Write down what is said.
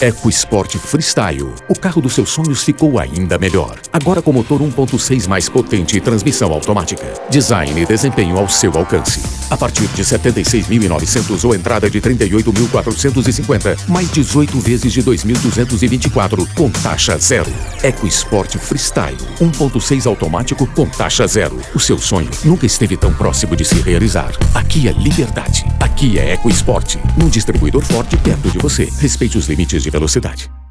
EcoSport Freestyle. O carro dos seus sonhos ficou ainda melhor. Agora com motor 1.6 mais potente e transmissão automática. Design e desempenho ao seu alcance. A partir de 76.900 ou entrada de 38.450, mais 18 vezes de 2.224 com taxa zero. EcoSport Freestyle. 1.6 automático com taxa zero. O seu sonho nunca esteve tão próximo de se realizar. Aqui é liberdade. Aqui é EcoSport. Num distribuidor Ford perto de você. Respeite os limites de velocidade.